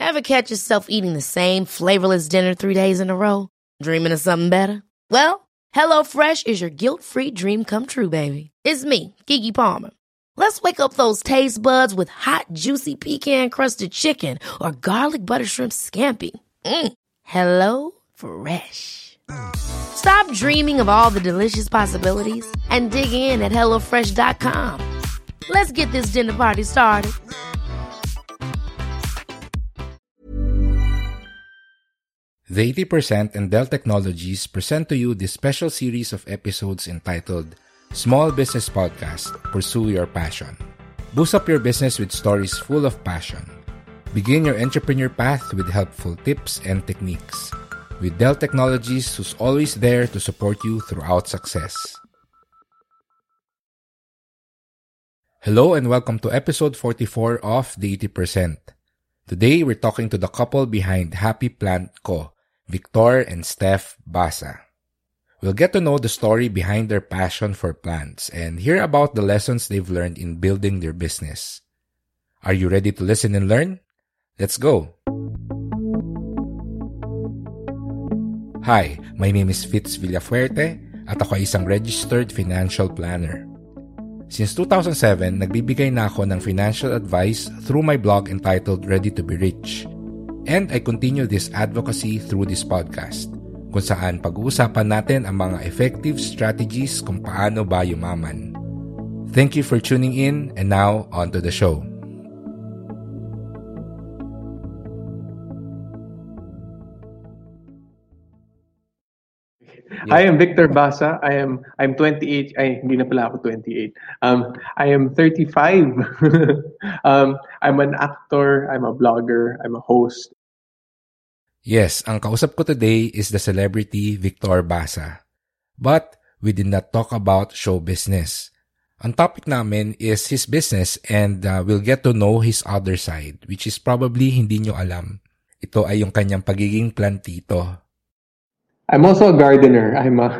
Ever catch yourself eating the same flavorless dinner 3 days in a row? Dreaming of something better? Well, HelloFresh is your guilt-free dream come true, baby. It's me, Keke Palmer. Let's wake up those taste buds with hot, juicy pecan-crusted chicken or garlic butter shrimp scampi. Hello Fresh. Stop dreaming of all the delicious possibilities and dig in at HelloFresh.com. Let's get this dinner party started. The 80% and Dell Technologies present to you this special series of episodes entitled Small Business Podcast, Pursue Your Passion. Boost up your business with stories full of passion. Begin your entrepreneur path with helpful tips and techniques. With Dell Technologies, who's always there to support you throughout success. Hello and welcome to episode 44 of The 80%. Today, we're talking to the couple behind Happy Plant Co., Victor and Steph Basa. We'll get to know the story behind their passion for plants and hear about the lessons they've learned in building their business. Are you ready to listen and learn? Let's go! Hi, my name is Fitz Villafuerte at ako ay isang registered financial planner. Since 2007, nagbibigay na ako ng financial advice through my blog entitled Ready to be Rich. And I continue this advocacy through this podcast, kung saan pag-uusapan natin ang mga effective strategies kung paano ba yumaman. Thank you for tuning in, and now, on to the show. I am Victor Basa. I'm 28. Hindi na pala ako 28. I am 35. I'm an actor, I'm a blogger, I'm a host. Yes, ang kausap ko today is the celebrity Victor Basa. But we did not talk about show business. Ang topic namin is his business and we'll get to know his other side, which is probably hindi nyo alam. Ito ay yung kanyang pagiging plantito. I'm also a gardener.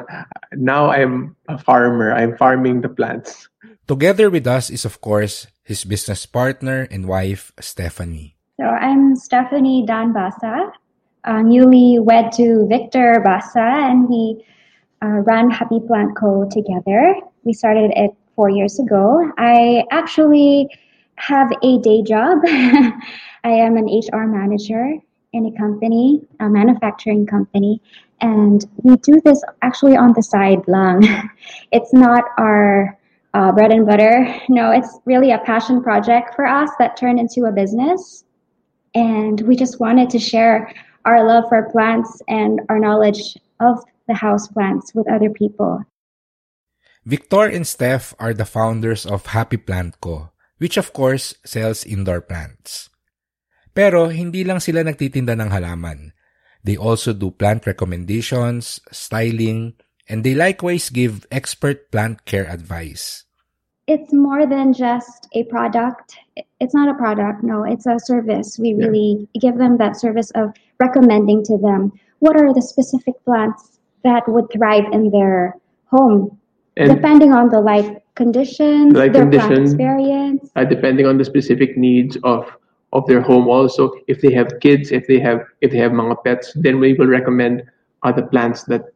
Now I'm a farmer. I'm farming the plants. Together with us is, of course, his business partner and wife, Stephanie. So I'm Stephanie Dan Basa, newly wed to Victor Basa, and we ran Happy Plant Co. together. We started it 4 years ago. I actually have a day job. I am an HR manager in a company, a manufacturing company. And we do this actually on the side lang. It's not our bread and butter. No, it's really a passion project for us that turned into a business. And we just wanted to share our love for plants and our knowledge of the house plants with other people. Victor and Steph are the founders of Happy Plant Co., which of course sells indoor plants. Pero hindi lang sila nagtitinda ng halaman. They also do plant recommendations, styling, and they likewise give expert plant care advice. It's more than just a product. It's not a product, no, it's a service. We really give them that service of recommending to them what are the specific plants that would thrive in their home, and depending on the light conditions, their plant experience. Depending on the specific needs of their home also. If they have kids, if they have mga pets, then we will recommend the plants that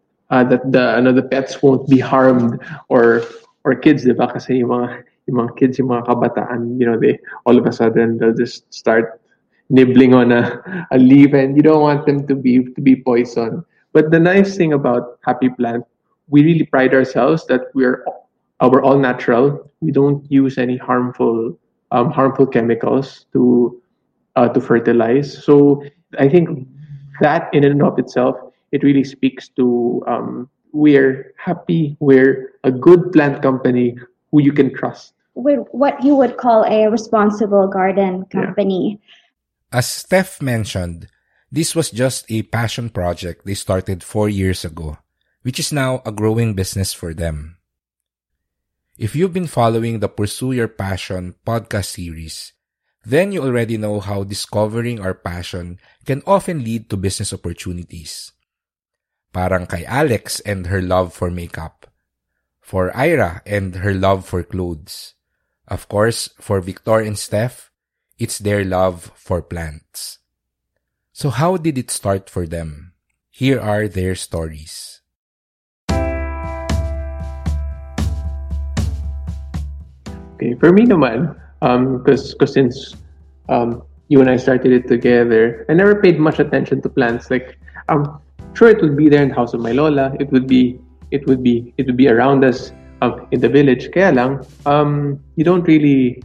the pets won't be harmed or kids, diba? Kasi yung mga kids, yung mga kabataan, they all of a sudden they'll just start nibbling on a leaf, and you don't want them to be poisoned. But the nice thing about Happy Plant, we really pride ourselves that we're all natural. We don't use any harmful chemicals to fertilize. So I think that in and of itself, it really speaks to we're happy, we're a good plant company who you can trust. We're what you would call a responsible garden company. As Steph mentioned, this was just a passion project they started 4 years ago, which is now a growing business for them. If you've been following the Pursue Your Passion podcast series, then you already know how discovering our passion can often lead to business opportunities. Parang kay Alex and her love for makeup. For Ira and her love for clothes. Of course, for Victor and Steph, it's their love for plants. So how did it start for them? Here are their stories. Okay, for me naman, because since you and I started it together, I never paid much attention to plants. Like, sure, it would be there in the house of my lola. It would be around us in the village. Kaya lang, you don't really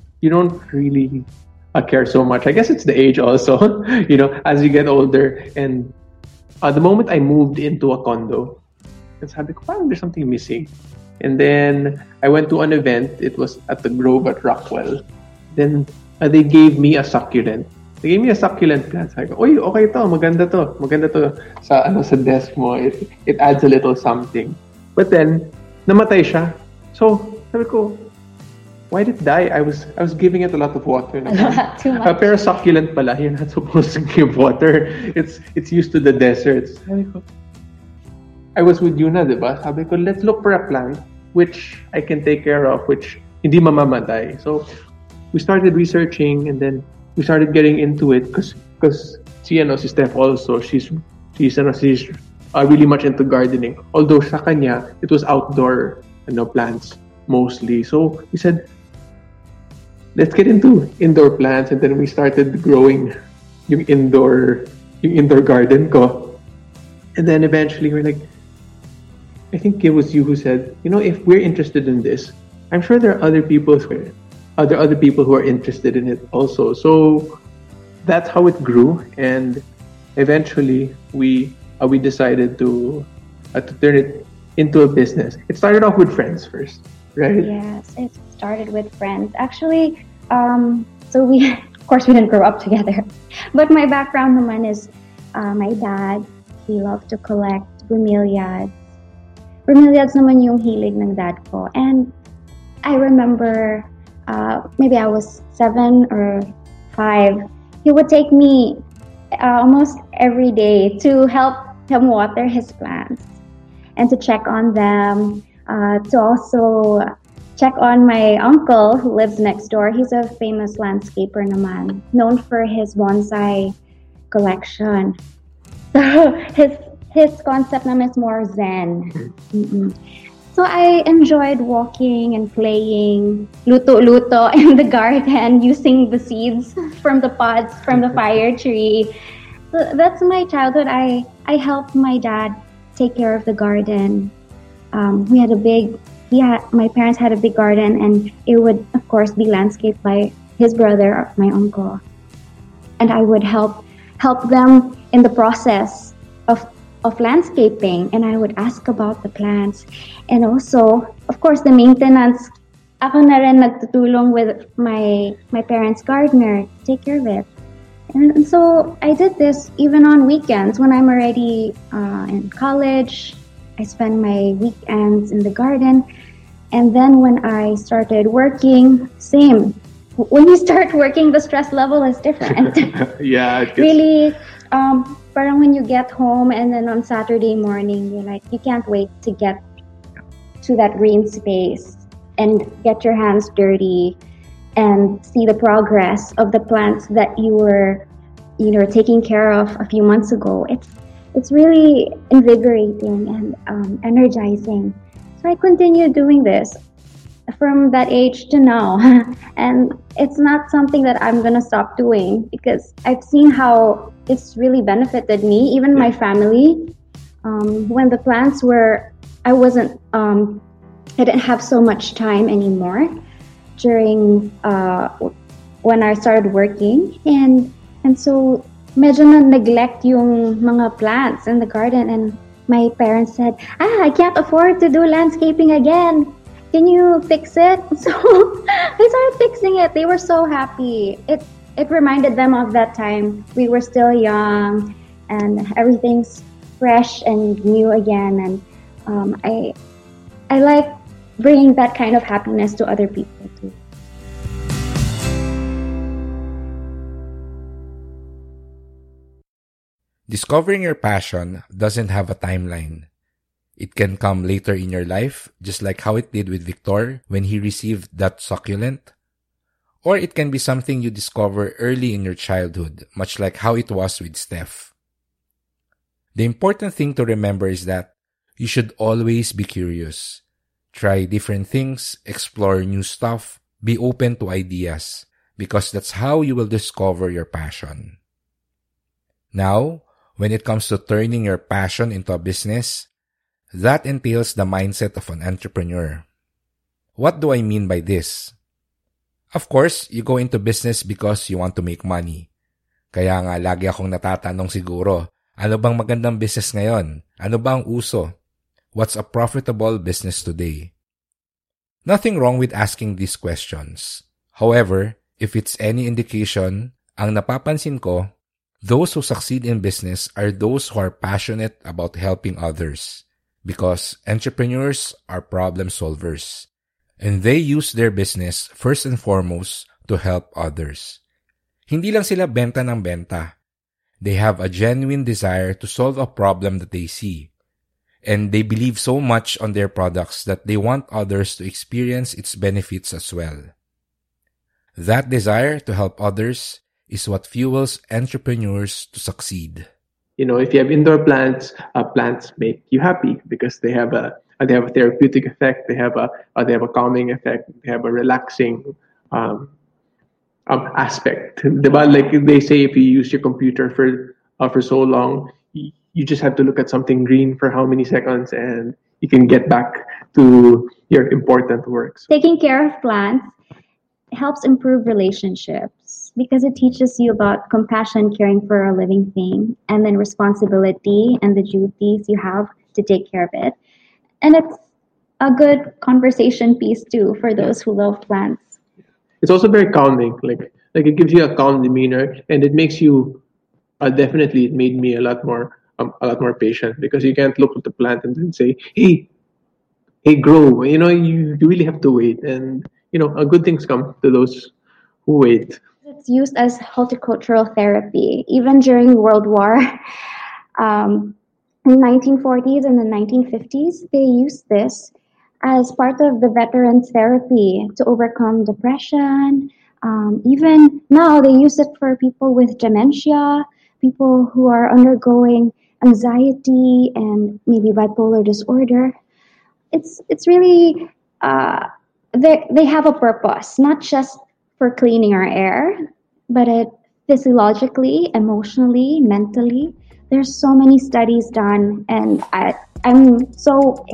care so much. I guess it's the age also. As you get older, and the moment I moved into a condo, and sabi ko, parang there's something missing. And then I went to an event. It was at the Grove at Rockwell. Then they gave me a succulent. They gave me a succulent plant. Sabi ko, "Oy, okay to, maganda to. Maganda to sa desk mo. It adds a little something." But then namatay siya. So, sabi ko, why did it die? I was giving it a lot of water. Too much. Pero succulent pala, you're not supposed to give water. It's used to the deserts. Sabi ko, I was with Yuna, diba? Sabi ko, let's look for a plant which I can take care of, which hindi mamamatay. So, we started researching, and then we started getting into it because si Steph also, she's really much into gardening. Although sa kanya, it was outdoor plants mostly. So, we said, let's get into indoor plants, and then we started growing yung indoor garden ko. And then eventually we're like, I think it was you who said, if we're interested in this, I'm sure there are other people who are interested in it also. So that's how it grew, and eventually we decided to turn it into a business. It started off with friends first, right? Yes, it started with friends. Actually, so we, of course, we didn't grow up together. But my background naman is, my dad, he loved to collect bromeliads. Bromeliads naman yung hilig ng dad ko. And I remember, maybe I was 7 or 5, he would take me almost every day to help him water his plants and to check on them, to also check on my uncle who lives next door. He's a famous landscaper naman, known for his bonsai collection. So his concept naman is more zen. Mm-mm. So I enjoyed walking and playing luto-luto in the garden, using the seeds from the pods from the fire tree. So that's my childhood. I helped my dad take care of the garden. My parents had a big garden, and it would, of course, be landscaped by his brother, my uncle. And I would help them in the process of landscaping, and I would ask about the plants. And also, of course, the maintenance. Ako na rin nagtutulong with my parents' gardener to take care of it. And so I did this even on weekends when I'm already in college. I spend my weekends in the garden. And then when I started working, same. When you start working, the stress level is different. Yeah. Really, parang when you get home and then on Saturday morning, you can't wait to get to that green space and get your hands dirty and see the progress of the plants that you were, taking care of a few months ago. It's really invigorating and energizing. So I continued doing this from that age to now. And it's not something that I'm going to stop doing, because I've seen how it's really benefited me, even my family. When the plants were, I didn't have so much time anymore during when I started working. And so medyo na-neglect yung mga plants in the garden, and my parents said, I can't afford to do landscaping again. Can you fix it? So I started fixing it. They were so happy. It reminded them of that time. We were still young and everything's fresh and new again. And I like bringing that kind of happiness to other people too. Discovering your passion doesn't have a timeline. It can come later in your life, just like how it did with Victor when he received that succulent. Or it can be something you discover early in your childhood, much like how it was with Steph. The important thing to remember is that you should always be curious. Try different things, explore new stuff, be open to ideas, because that's how you will discover your passion. Now, when it comes to turning your passion into a business, that entails the mindset of an entrepreneur. What do I mean by this? Of course, you go into business because you want to make money. Kaya nga lagi akong natatanong siguro, ano bang magandang business ngayon? Ano bang uso? What's a profitable business today? Nothing wrong with asking these questions. However, if it's any indication, ang napapansin ko, those who succeed in business are those who are passionate about helping others. Because entrepreneurs are problem solvers. And they use their business first and foremost to help others. Hindi lang sila benta ng benta. They have a genuine desire to solve a problem that they see. And they believe so much on their products that they want others to experience its benefits as well. That desire to help others is what fuels entrepreneurs to succeed. If you have indoor plants, plants make you happy because they have a therapeutic effect. They have a calming effect. They have a relaxing aspect. Diba? Like they say, if you use your computer for so long, you just have to look at something green for how many seconds, and you can get back to your important works. Taking care of plants helps improve relationships because it teaches you about compassion, caring for a living thing, and then responsibility and the duties you have to take care of it. And it's a good conversation piece too for those who love plants. It's also very calming. Like it gives you a calm demeanor, and it makes you definitely. It made me a lot more patient because you can't look at the plant and then say, "Hey, grow." You really have to wait, and good things come to those who wait. It's used as horticultural therapy, even during World War. In the 1940s and the 1950s, they used this as part of the veterans' therapy to overcome depression. Even now, they use it for people with dementia, people who are undergoing anxiety and maybe bipolar disorder. It's really they have a purpose, not just for cleaning our air, but it physiologically, emotionally, mentally. There's so many studies done, and I get so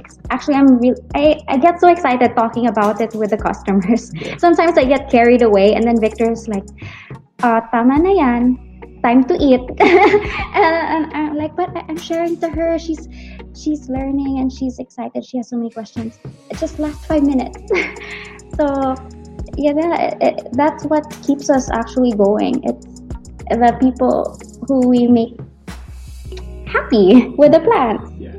excited talking about it with the customers. Yeah. Sometimes I get carried away, and then Victor's like, "Tama na yan, time to eat," and I'm like, "But I'm sharing to her. She's learning and she's excited. She has so many questions. It just lasts 5 minutes." So that's what keeps us actually going. It's the people who we make happy with the plants. Yeah.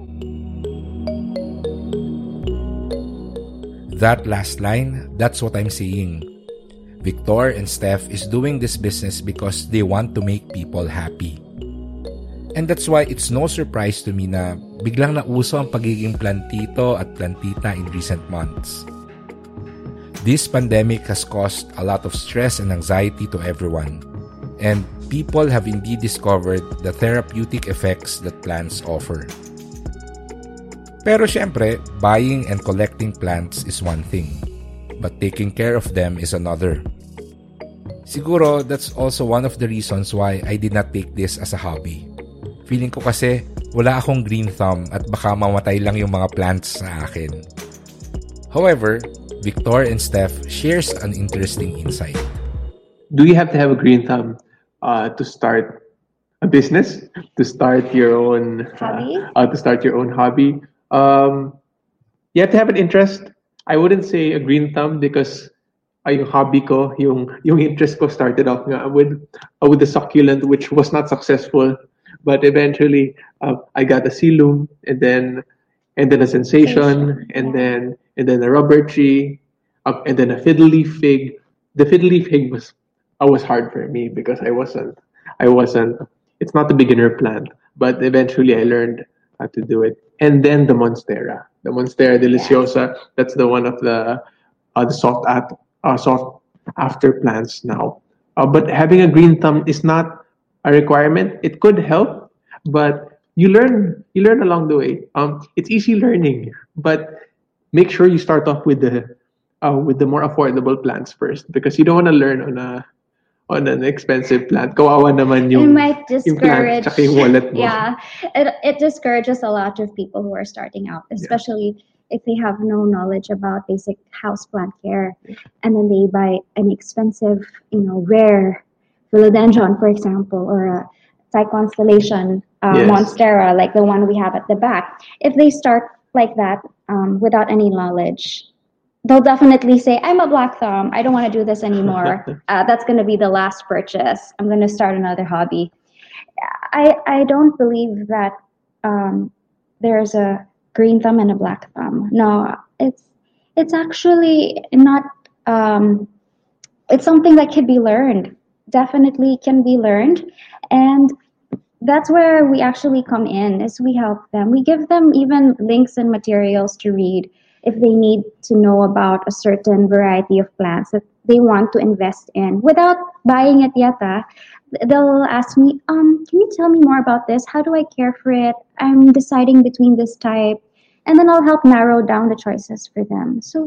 That last line, that's what I'm saying. Victor and Steph is doing this business because they want to make people happy. And that's why it's no surprise to me na biglang nauso ang pagiging plantito at plantita in recent months. This pandemic has caused a lot of stress and anxiety to everyone. And people have indeed discovered the therapeutic effects that plants offer. Pero syempre, buying and collecting plants is one thing, but taking care of them is another. Siguro, that's also one of the reasons why I did not take this as a hobby. Feeling ko kasi, wala akong green thumb at baka mamatay lang yung mga plants sa akin. However, Victor and Steph shares an interesting insight. Do you have to have a green thumb to start a business, to start your own hobby? You have to have an interest. I wouldn't say a green thumb because yung hobby ko, yung interest ko started off nga with the succulent, which was not successful. But eventually, I got a silum, and then a sensation, and then a rubber tree, and then a fiddle leaf fig. The fiddle leaf fig was hard for me because I wasn't. It's not a beginner plant, but eventually I learned how to do it. And then the Monstera deliciosa. That's the one of the soft after plants now. But having a green thumb is not a requirement. It could help, but you learn along the way. It's easy learning, but make sure you start off with the more affordable plants first, because you don't want to learn on an expensive plant. Kawawa naman It might yung plant discourage, tsaka yung wallet mo. yeah, it discourages a lot of people who are starting out, especially if they have no knowledge about basic houseplant care, and then they buy an expensive, rare philodendron, for example, or a Thai constellation Yes. monstera, like the one we have at the back. If they start like that without any knowledge, they'll definitely say, I'm a black thumb. I don't want to do this anymore. That's going to be the last purchase. I'm going to start another hobby. I don't believe that there's a green thumb and a black thumb. No, it's actually not. It's something that can be learned. Definitely can be learned, and that's where we actually come in. Is we help them. We give them even links and materials to read if they need to know about a certain variety of plants that they want to invest in without buying it yet. They'll ask me, can you tell me more about this? How do I care for it? I'm deciding between this type. And then I'll help narrow down the choices for them. So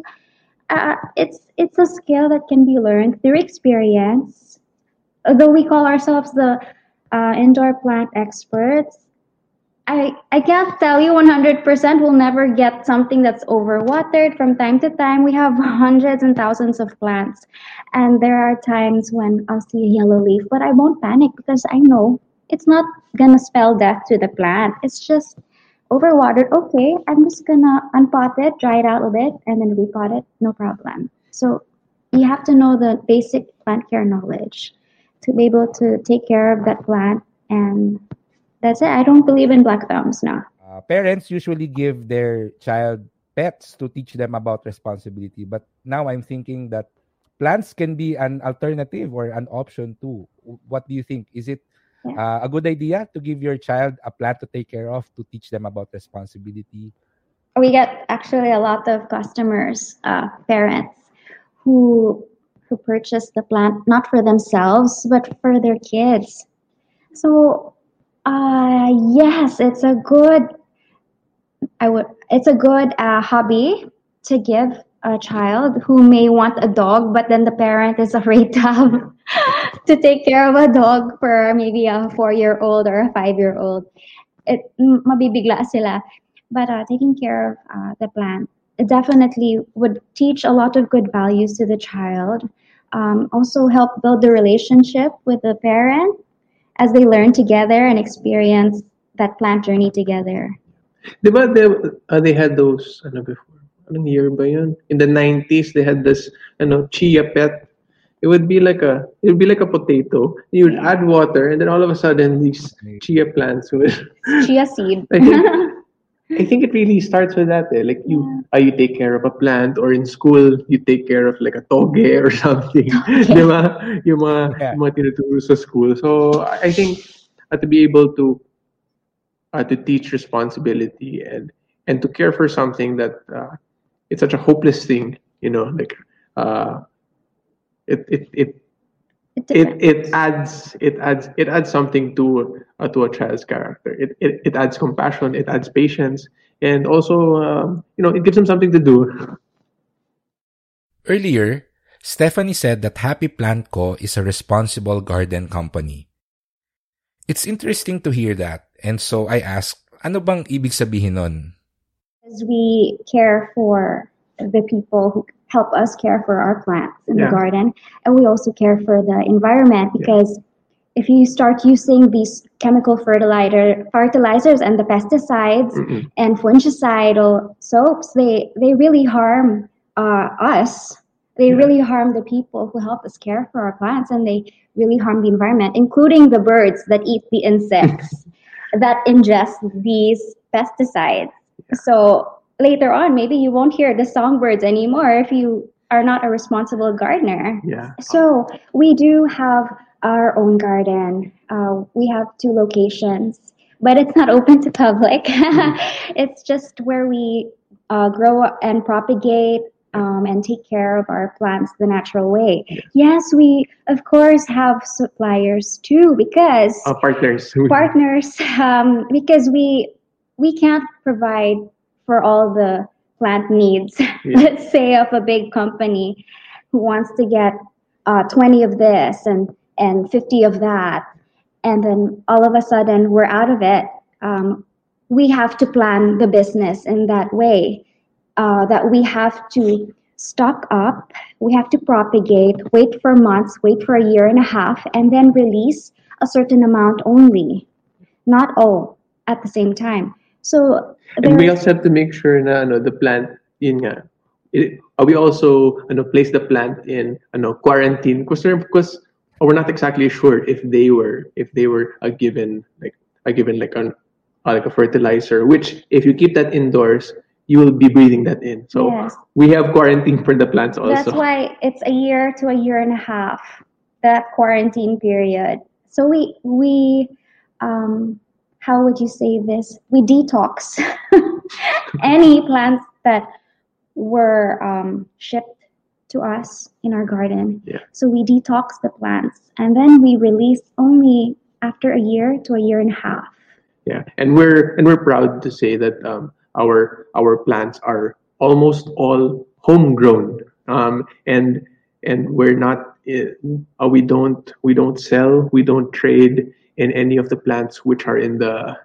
it's a skill that can be learned through experience. Although we call ourselves the indoor plant experts, I can't tell you 100% we'll never get something that's overwatered from time to time. We have hundreds and thousands of plants. And there are times when I'll see a yellow leaf, but I won't panic because I know it's not going to spell death to the plant. It's just overwatered. Okay, I'm just going to unpot it, dry it out a bit, and then repot it. No problem. So you have to know the basic plant care knowledge to be able to take care of that plant, and that's it. I don't believe in black thumbs now. Parents usually give their child pets to teach them about responsibility. But now I'm thinking that plants can be an alternative or an option too. What do you think? Is it a good idea to give your child a plant to take care of, to teach them about responsibility? We get actually a lot of customers, parents, who purchase the plant not for themselves but for their kids. So yes, it's a good hobby to give a child who may want a dog, but then the parent is afraid to have to take care of a dog for maybe a 4-year-old or a 5-year-old. Mabibigla sila. But taking care of the plant, it definitely would teach a lot of good values to the child. Also help build the relationship with the parent as they learn together and experience that plant journey together. Diba they had those before? Anong year ba yun? In the 90s they had this chia pet. It would be like a potato. You would add water, and then all of a sudden these chia plants would Chia seed. I think it really starts with that. Like you take care of a plant, or in school you take care of like a toge or something. Diba? Yung mga tinuturo sa school. So I think to be able to teach responsibility and to care for something that it's such a hopeless thing, like it adds something to a child's character. It adds compassion, it adds patience, and also it gives them something to do. Earlier, Stephanie said that Happy Plant Co. is a responsible garden company. It's interesting to hear that, and so I asked, ano bang ibig sabihin nun? As we care for the people who help us care for our plants in the garden, and we also care for the environment, because if you start using these chemical fertilizers and the pesticides and fungicidal soaps, they really harm us. They really harm the people who help us care for our plants, and they really harm the environment, including the birds that eat the insects that ingest these pesticides. So later on, maybe you won't hear the songbirds anymore if you are not a responsible gardener. So we do have our own garden. We have 2 locations, but it's not open to public. It's just where we grow and propagate and take care of our plants the natural way. Yes, we of course have suppliers too because Partners. partners because we can't provide for all the plant needs. Let's say of a big company who wants to get 20 of this and 50 of that, and then all of a sudden we're out of it. We have to plan the business in that way, that we have to stock up, we have to propagate, wait for months, wait for a year and a half, and then release a certain amount only, not all at the same time. So And we also have to make sure na the plant we also place the plant in quarantine because we're not exactly sure if they were a given like a fertilizer, which if you keep that indoors you will be breathing that in. So yes, we have quarantine for the plants also. that's why it's a year to a year and a half, that quarantine period. So we how would you say this? We detox any plants that were shipped to us in our garden. Yeah. So we detox the plants and then we release only after a year to a year and a half. Yeah, and we're proud to say that our plants are almost all homegrown, and we're not we don't sell, we don't trade in any of the plants which are in the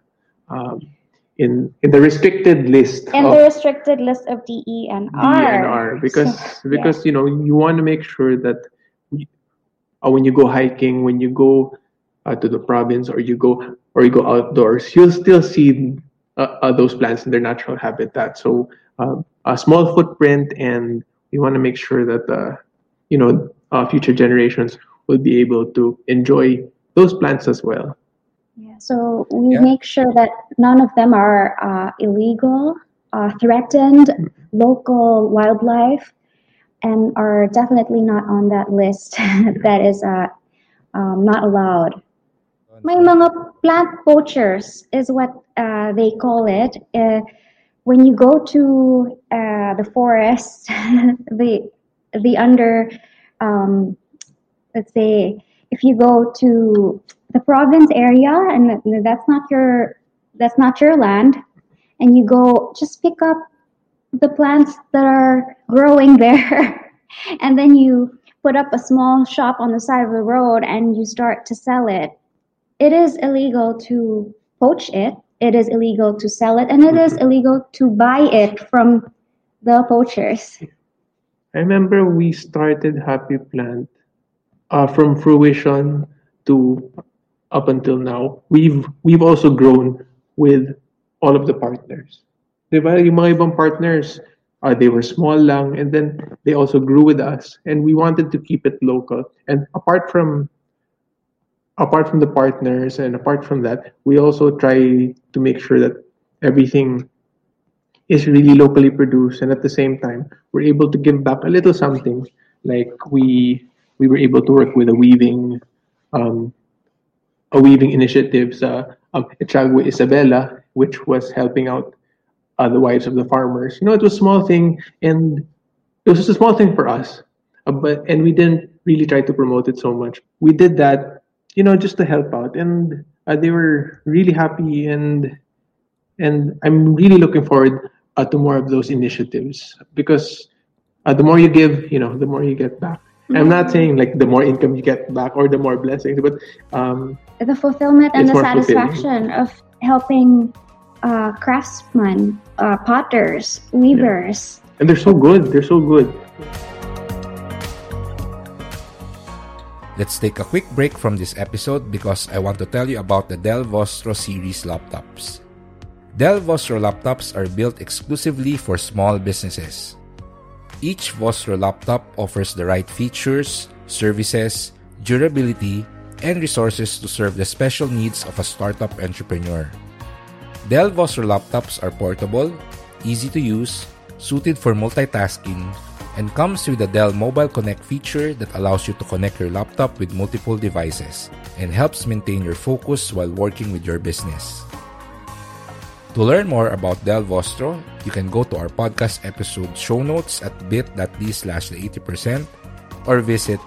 restricted list The restricted list of DENR. DNR because you want to make sure that when you go hiking, when you go to the province or you go outdoors, you'll still see those plants in their natural habitat. So a small footprint, and we want to make sure that future generations will be able to enjoy those plants as well. Yeah, so we make sure that none of them are illegal, threatened local wildlife, and are definitely not on that list that is not allowed. May mga plant poachers is what they call it. When you go to the forest, the under, let's say, if you go to the province area and that's not your land, and you go just pick up the plants that are growing there, and then you put up a small shop on the side of the road and you start to sell it. It is illegal to poach it, it is illegal to sell it, and it is illegal to buy it from the poachers. I remember we started Happy Plant from fruition to up until now. We've also grown with all of the partners. Diba? Yung mga ibang partners, they were small lang, and then they also grew with us, and we wanted to keep it local. And apart from the partners and apart from that, we also try to make sure that everything is really locally produced, and at the same time we're able to give back a little something. Like we were able to work with a weaving initiatives, Echagua Isabela, which was helping out the wives of the farmers. It was a small thing, and it was just a small thing for us, and we didn't really try to promote it so much. We did that just to help out, and they were really happy, and I'm really looking forward to more of those initiatives, because the more you give, the more you get back. I'm not saying like the more income you get back or the more blessings, but the fulfillment and the more satisfaction of helping craftsmen, potters, weavers. And they're so good. Let's take a quick break from this episode because I want to tell you about the Del Vostro series laptops. Del Vostro laptops are built exclusively for small businesses. Each Vostro laptop offers the right features, services, durability, and resources to serve the special needs of a startup entrepreneur. Del Vostro laptops are portable, easy to use, suited for multitasking, and comes with the Dell Mobile Connect feature that allows you to connect your laptop with multiple devices and helps maintain your focus while working with your business. To learn more about Del Vostro, you can go to our podcast episode show notes at bit.ly/the80% or visit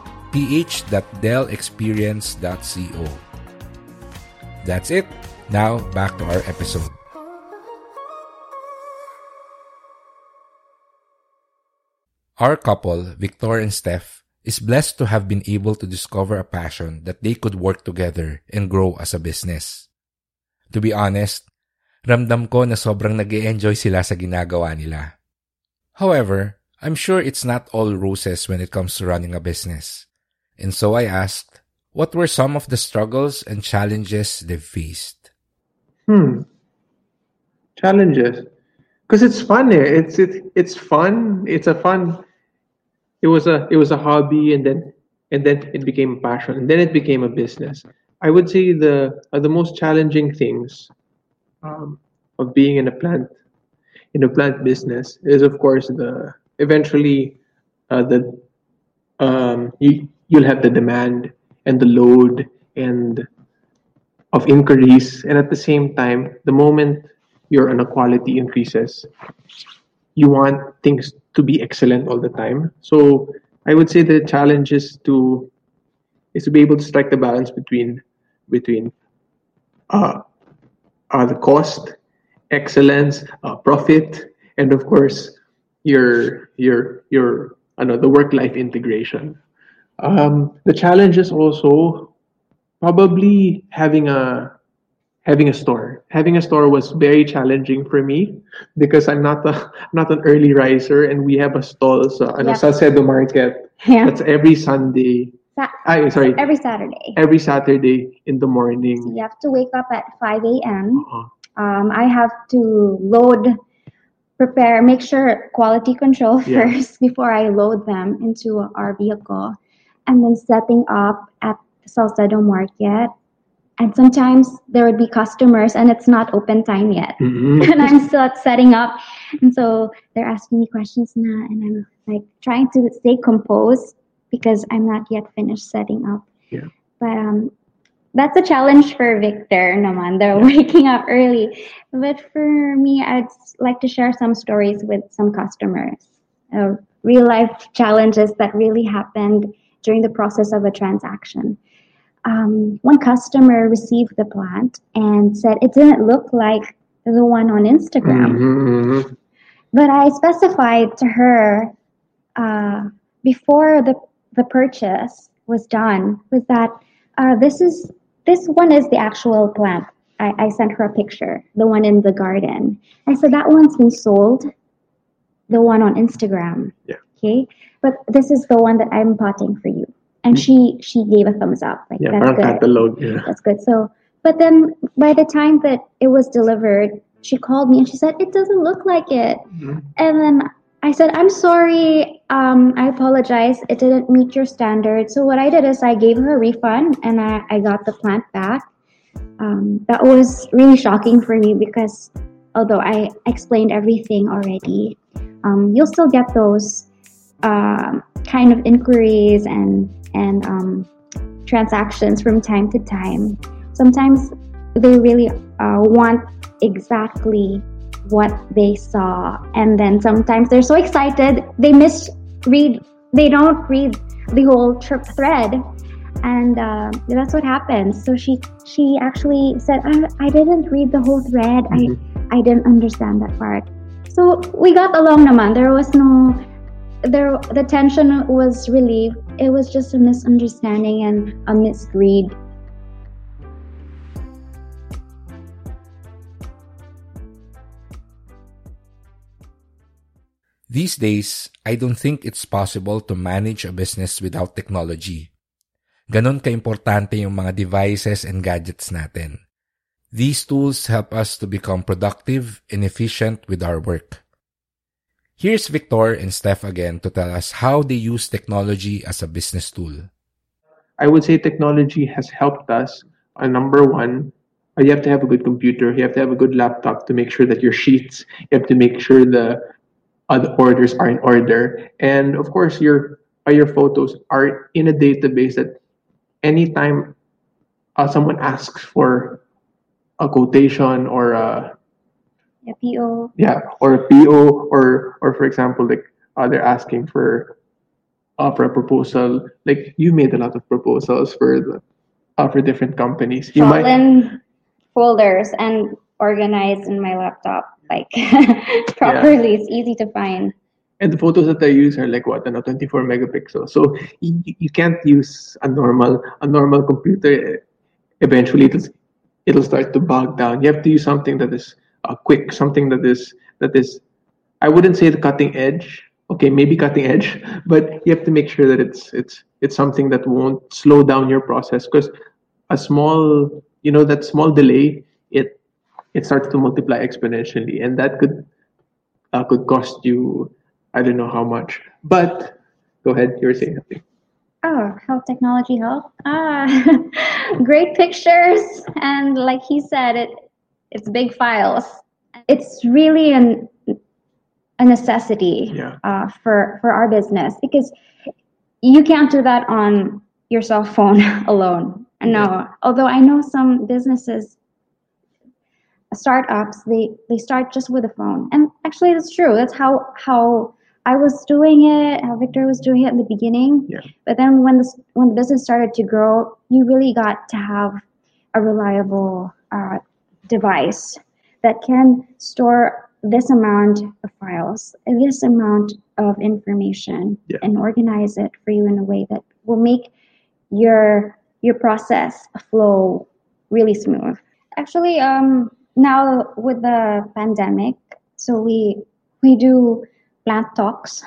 ph.delexperience.co. That's it. Now, back to our episode. Our couple, Victor and Steph, is blessed to have been able to discover a passion that they could work together and grow as a business. To be honest, ramdam ko na sobrang nag-e-enjoy sila sa ginagawa nila. However, I'm sure it's not all roses when it comes to running a business. And so I asked, what were some of the struggles and challenges they've faced? Challenges. Because it's fun. It's fun. It's a fun. It was a hobby, and then it became a passion, and then it became a business. I would say the most challenging things of being in a plant business is, of course, you'll have the demand and the load and of inquiries, and at the same time, the moment your inequality increases, you want things to be excellent all the time. So I would say the challenge is to be able to strike the balance between the cost, excellence, profit, and of course your the work-life integration. The challenge is also probably having a store. Having a store was very challenging for me because I'm not an early riser, and we have a stall sa Salcedo Market. Yeah. That's every Sunday. Every Saturday. Every Saturday in the morning. You have to wake up at 5 a.m. I have to prepare, make sure quality control first before I load them into our vehicle, and then setting up at Salcedo Market. And sometimes there would be customers and it's not open time yet. And I'm still setting up. And so they're asking me questions now, and I'm like trying to stay composed because I'm not yet finished setting up. Yeah. But that's a challenge for Victor naman. They're waking up early. But for me, I'd like to share some stories with some customers. Real life challenges that really happened during the process of a transaction. One customer received the plant and said it didn't look like the one on Instagram. But I specified to her before the purchase was done was that this one is the actual plant. I sent her a picture, the one in the garden. I said that one's been sold, the one on Instagram. Yeah. Okay, but this is the one that I'm potting for you. And she gave a thumbs up. Like, that's good. Catalog, That's good. So, but then by the time that it was delivered, she called me and she said, it doesn't look like it. And then I said, I'm sorry. I apologize. It didn't meet your standards. So what I did is I gave her a refund and I got the plant back. That was really shocking for me because although I explained everything already, you'll still get those kind of inquiries and transactions from time to time. Sometimes they really want exactly what they saw, and then sometimes they're so excited they don't read the whole thread, and that's what happens. So she actually said, I didn't read the whole thread. I didn't understand that part. So we got along naman. The tension was relieved. It was just a misunderstanding and a misread. These days, I don't think it's possible to manage a business without technology. Ganon ka-importante yung mga devices and gadgets natin. These tools help us to become productive and efficient with our work. Here's Victor and Steph again to tell us how they use technology as a business tool. I would say technology has helped us. Number one, you have to have a good computer. You have to have a good laptop to make sure that your sheets, you have to make sure the orders are in order. And of course, your photos are in a database that anytime someone asks for a quotation or Yeah, PO. Yeah, or a PO, or for example, like they're asking for a proposal. Like you made a lot of proposals for different companies. You might, Fallen folders and organized in my laptop like yeah. properly. It's easy to find. And the photos that I use are like what, 24 megapixels. So you can't use a normal computer. Eventually, it'll start to bog down. You have to use something that is quick, something that is. I wouldn't say the cutting edge. Okay, maybe cutting edge, but you have to make sure that it's something that won't slow down your process, because a small, that small delay, it starts to multiply exponentially, and that could cost you, I don't know how much. But go ahead, you were saying something. Oh, how technology helped. Great pictures, and like he said, it's big files. It's really a necessity Yeah. For our business, because you can't do that on your cell phone alone. No, although I know some businesses, startups, they start just with a phone, and actually that's true. That's how I was doing it, how Victor was doing it in the beginning. Yeah. But then when the business started to grow, you really got to have a reliable device that can store this amount of files, this amount of information, Yeah. and organize it for you in a way that will make your process flow really smooth. Actually, now with the pandemic, so we do plant talks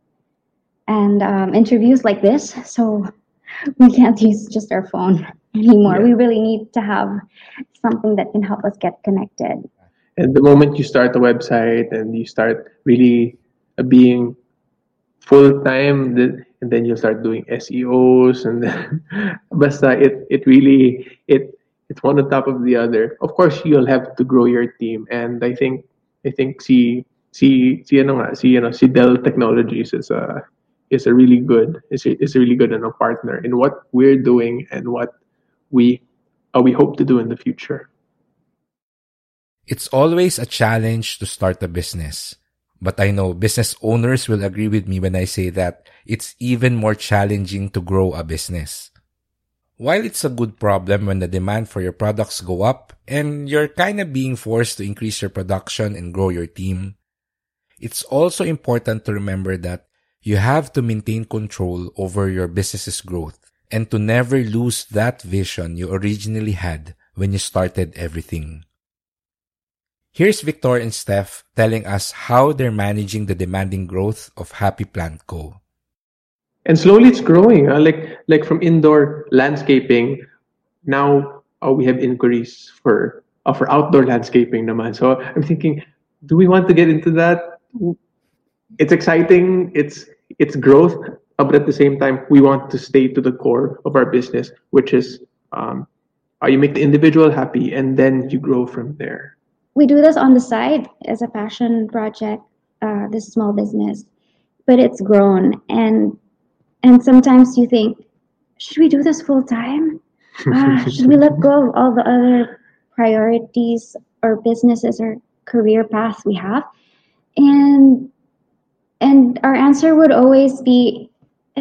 and interviews like this. So we can't use just our phone anymore. Yeah. We really need to have something that can help us get connected. And the moment you start a website and you start really being full time, and then you start doing SEOs, and then basta it really it's one on top of the other. Of course, you'll have to grow your team, and I think si Dell Technologies is a really good partner in what we're doing and what we hope to do in the future. It's always a challenge to start a business. But I know business owners will agree with me when I say that it's even more challenging to grow a business. While it's a good problem when the demand for your products go up and you're kind of being forced to increase your production and grow your team, it's also important to remember that you have to maintain control over your business's growth and to never lose that vision you originally had when you started everything. Here's Victor and Steph telling us how they're managing the demanding growth of Happy Plant Co. And slowly it's growing. Like from indoor landscaping, now we have inquiries for outdoor landscaping naman. So I'm thinking, do we want to get into that? It's exciting. It's growth, but at the same time, we want to stay to the core of our business, which is you make the individual happy, and then you grow from there. We do this on the side as a passion project, this small business, but it's grown, and sometimes you think, should we do this full time? Should we let go of all the other priorities or businesses or career paths we have? And our answer would always be,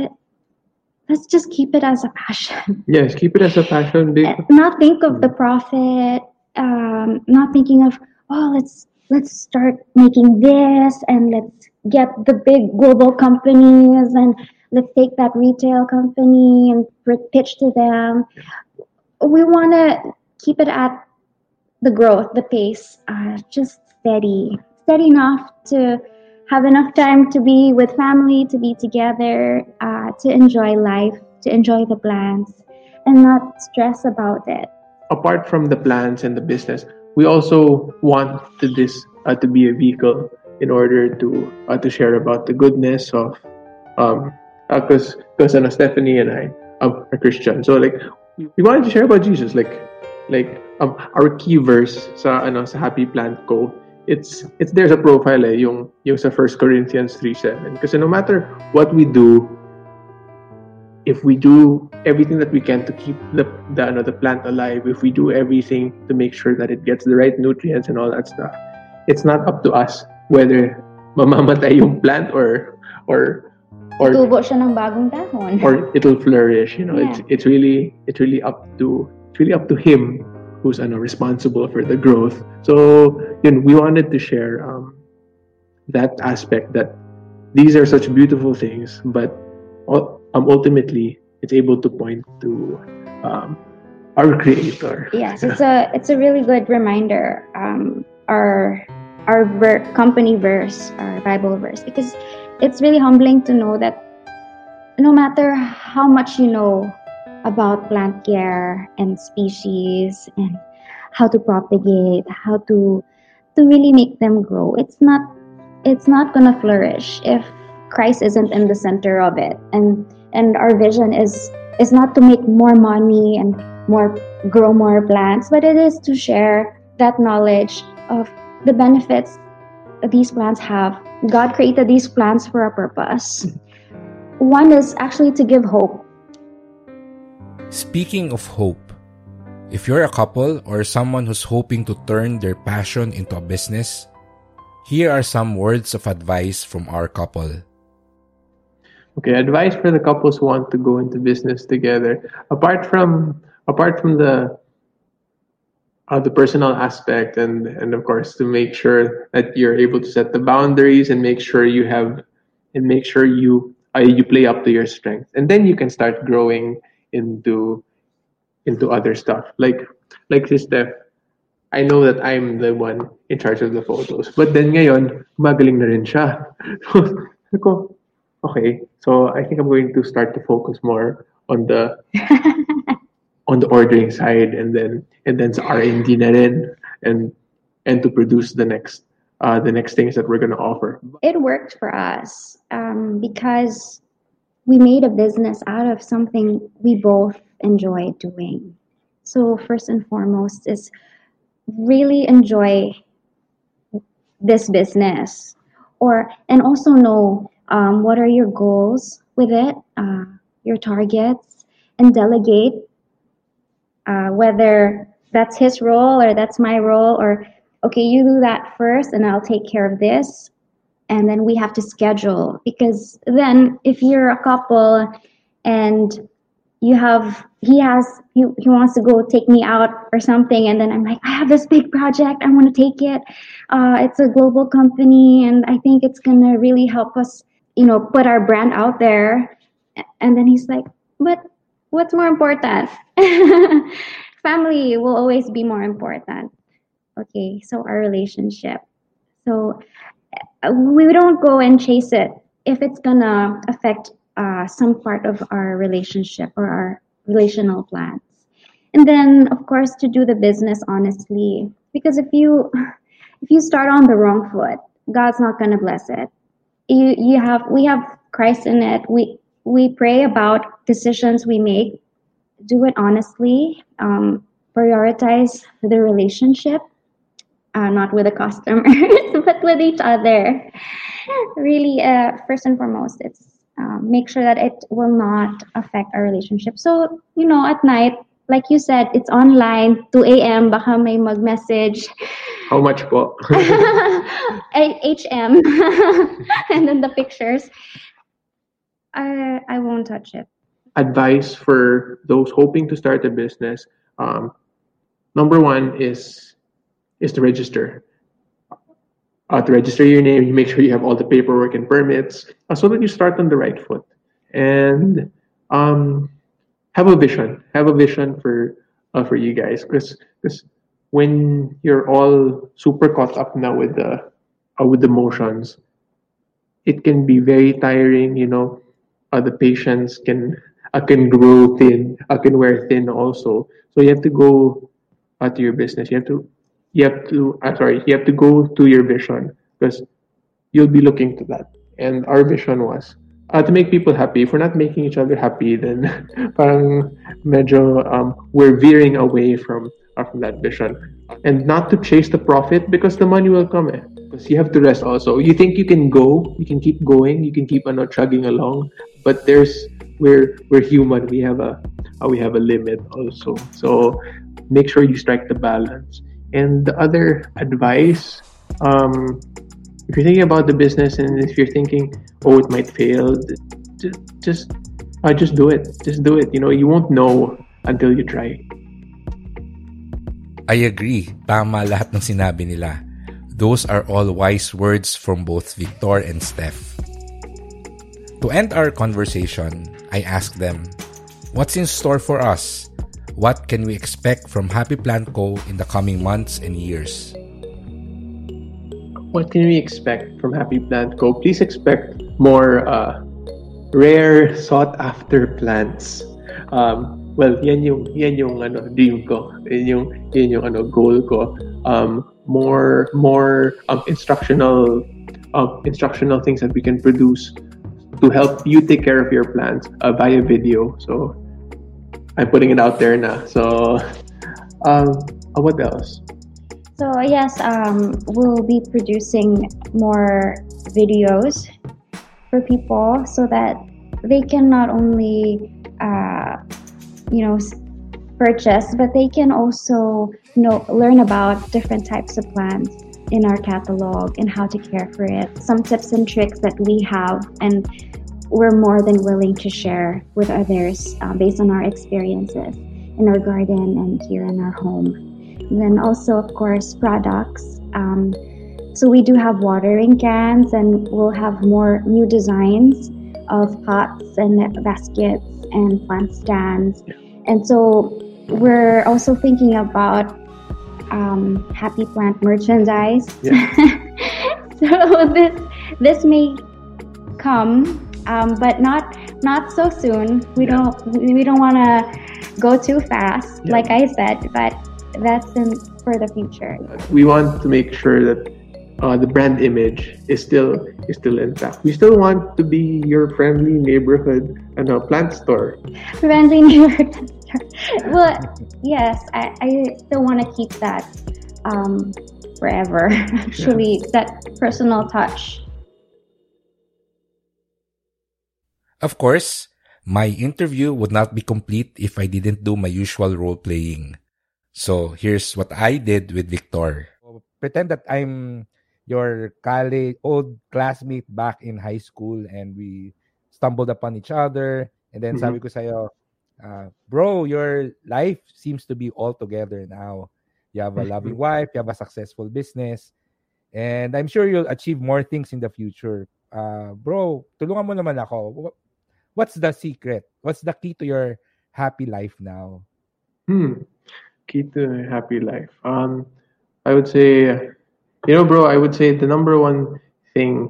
let's just keep it as a passion. Yes, keep it as a passion. Not think of the profit. Not thinking of, let's start making this, and let's get the big global companies, and let's take that retail company and pitch to them. We want to keep it at the growth, the pace, just steady enough to have enough time to be with family, to be together, to enjoy life, to enjoy the plans, and not stress about it. Apart from the plans and the business, we also want this to be a vehicle in order to share about the goodness of because Stephanie and I are Christian, so like we wanted to share about Jesus, like our key verse sa Happy Plant Co. It's there's a profile yung sa 1 Corinthians 3:7, kasi no matter what we do, if we do everything that we can to keep the plant alive, if we do everything to make sure that it gets the right nutrients and all that stuff, it's not up to us whether mamamatay yung plant or Tubo siya ng bagong dahon. or it'll flourish. Yeah. It's really up to him who's responsible for the growth. So we wanted to share that aspect, that these are such beautiful things, but ultimately it's able to point to our Creator. Yes, it's a really good reminder. Our company verse, our Bible verse, because it's really humbling to know that no matter how much you know about plant care and species and how to propagate, how to really make them grow, it's not gonna flourish if Christ isn't in the center of it. And our vision is not to make more money and grow more plants, but it is to share that knowledge of the benefits that these plants have. God created these plants for a purpose. One is actually to give hope. Speaking of hope, if you're a couple or someone who's hoping to turn their passion into a business, here are some words of advice from our couple. Okay, advice for the couples who want to go into business together. Apart from the personal aspect and of course to make sure that you're able to set the boundaries and make sure you play up to your strength, and then you can start growing into other stuff. Like this Steph, I know that I'm the one in charge of the photos, but then ngayon magaling na rin siya. So okay, so I think I'm going to start to focus more on the ordering side, and then sa R&D na rin, and to produce the next things that we're going to offer. It worked for us because we made a business out of something we both enjoy doing. So first and foremost is really enjoy this business, and also know what are your goals with it, your targets, and delegate, whether that's his role or that's my role, or okay, you do that first and I'll take care of this. And then we have to schedule, because then if you're a couple and he wants to go take me out or something, and then I'm like, I have this big project, I want to take it. It's a global company and I think it's gonna really help us, put our brand out there. And then he's like, but what's more important? Family will always be more important. Okay, so our relationship. So we don't go and chase it if it's gonna affect some part of our relationship or our relational plans. And then, of course, to do the business honestly, because if you start on the wrong foot, God's not gonna bless it. We have Christ in it. We pray about decisions we make. Do it honestly. Prioritize the relationship. Not with the customers, but with each other. Really, first and foremost, it's make sure that it will not affect our relationship. So, at night, like you said, it's online, 2 a.m., baka may mag-message. How much po? HM. And then the pictures. I won't touch it. Advice for those hoping to start a business. Number one is to register. To register your name, you make sure you have all the paperwork and permits, so that you start on the right foot. And have a vision. Have a vision for you guys, because when you're all super caught up now with the motions, it can be very tiring. The patience can grow thin, can wear thin also. So you have to go to your business. You have to go to your vision, because you'll be looking to that. And our vision was to make people happy. If we're not making each other happy, then parang medyo we're veering away from that vision. And not to chase the profit, because the money will come in. Because you have to rest also. You think you can keep going, you can keep chugging along, but we're human. We have a limit also. So make sure you strike the balance. And the other advice if you're thinking about the business and if you're thinking, oh, it might fail, just do it. Just do it. You won't know until you try. I agree. Tama lahat ng sinabi nila. Those are all wise words from both Victor and Steph. To end our conversation, I asked them, what's in store for us? What can we expect from Happy Plant Co. in the coming months and years? What can we expect from Happy Plant Co? Please expect more rare, sought-after plants. Well, yan yung dream ko. Yan yung goal ko. More instructional things that we can produce to help you take care of your plants via video. So I'm putting it out there now. So what else? So yes, we'll be producing more videos for people so that they can not only purchase, but they can also learn about different types of plants in our catalog and how to care for it. Some tips and tricks that we have and we're more than willing to share with others based on our experiences in our garden and here in our home. And then also, of course, products. So we do have watering cans and we'll have more new designs of pots and baskets and plant stands. And so we're also thinking about Happy Plant merchandise. Yeah. So this may come, but not so soon. We don't want to go too fast, like I said, but that's for the future. We want to make sure that the brand image is still intact. We still want to be your friendly neighborhood plant store. Friendly neighborhood plant store. Well, yes, I still want to keep that forever. Actually, that personal touch. Of course, my interview would not be complete if I didn't do my usual role playing. So here's what I did with Victor. Pretend that I'm your old classmate back in high school and we stumbled upon each other. And then sabi ko sa'yo, bro, your life seems to be all together now. You have a loving wife, you have a successful business, and I'm sure you'll achieve more things in the future. Bro, tulungan mo naman ako. What's the secret? What's the key to your happy life now? Key to a happy life. I would say, bro, I would say the number one thing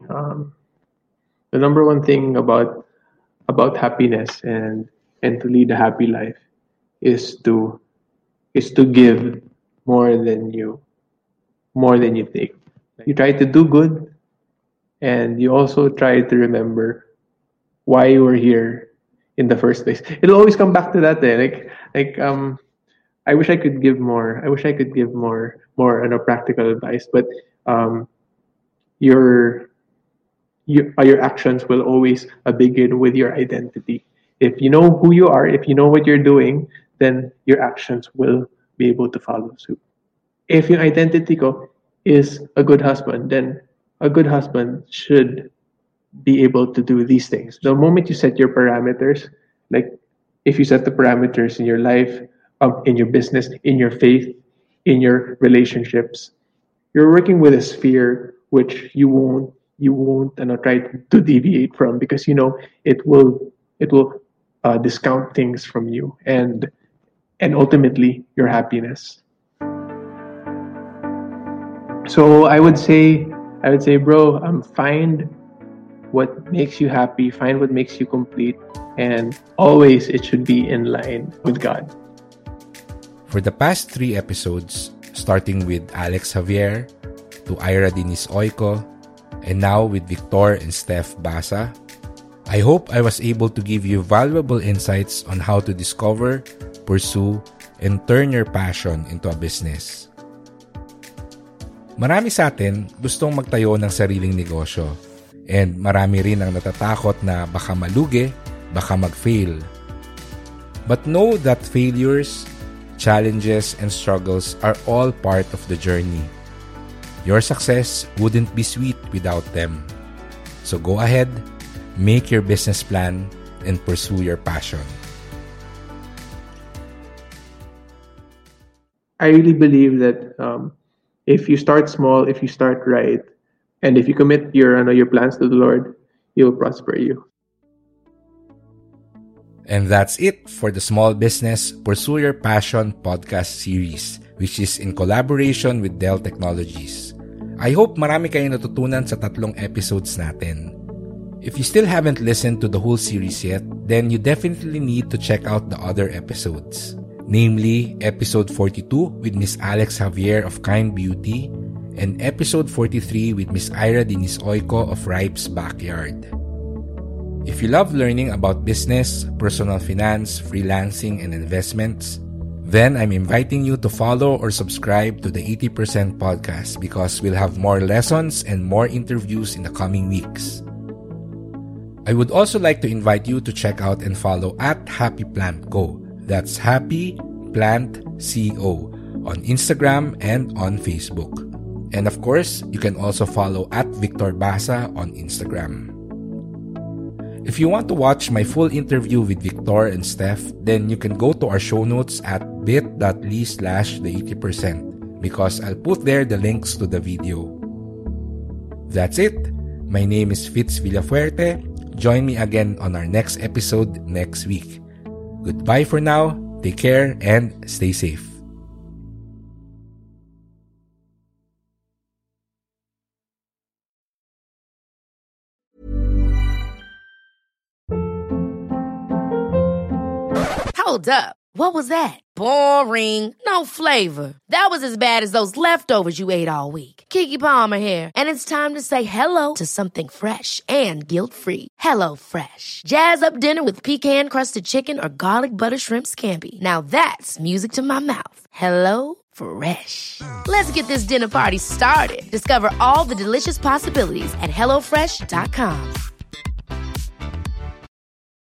about happiness and to lead a happy life is to give more than you take. You try to do good, and you also try to remember why you were here in the first place. It'll always come back to that. I wish I could give more. I wish I could give more practical advice, but your actions will always begin with your identity. If you know who you are, if you know what you're doing, then your actions will be able to follow suit. If your identity is a good husband, then a good husband should be able to do these things. The moment you set your parameters, like if you set the parameters in your life, in your business, in your faith, in your relationships, you're working with a sphere which you won't try to deviate from, because it will discount things from you and ultimately your happiness. So I would say, bro, find what makes you happy, find what makes you complete, and always it should be in line with God. For the past 3 episodes, starting with Alex Javier to Ira Denise Oiko, and now with Victor and Steph Basa, I hope I was able to give you valuable insights on how to discover, pursue, and turn your passion into a business. Marami sa atin gustong magtayo ng sariling negosyo, and marami rin ang natatakot na baka malugi, baka mag-fail. But know that failures, challenges, and struggles are all part of the journey. Your success wouldn't be sweet without them. So go ahead, make your business plan, and pursue your passion. I really believe that if you start small, if you start right, and if you commit your plans to the Lord, He will prosper you. And that's it for the Small Business Pursue Your Passion podcast series, which is in collaboration with Dell Technologies. I hope marami kayong natutunan sa 3 episodes natin. If you still haven't listened to the whole series yet, then you definitely need to check out the other episodes. Namely, episode 42 with Miss Alex Javier of Kind Beauty and episode 43 with Miss Ira Diniz Oiko of Ripe's Backyard. If you love learning about business, personal finance, freelancing, and investments, then I'm inviting you to follow or subscribe to the 80% podcast because we'll have more lessons and more interviews in the coming weeks. I would also like to invite you to check out and follow at Happy Plant Co. That's Happy Plant CO on Instagram and on Facebook. And of course, you can also follow at Victor Basa on Instagram. If you want to watch my full interview with Victor and Steph, then you can go to our show notes at bit.ly/the80% because I'll put there the links to the video. That's it. My name is Fitz Villafuerte. Join me again on our next episode next week. Goodbye for now. Take care and stay safe. Hold up. What was that? Boring. No flavor. That was as bad as those leftovers you ate all week. Keke Palmer here, and it's time to say hello to something fresh and guilt-free. Hello Fresh. Jazz up dinner with pecan-crusted chicken or garlic butter shrimp scampi. Now that's music to my mouth. Hello Fresh. Let's get this dinner party started. Discover all the delicious possibilities at HelloFresh.com.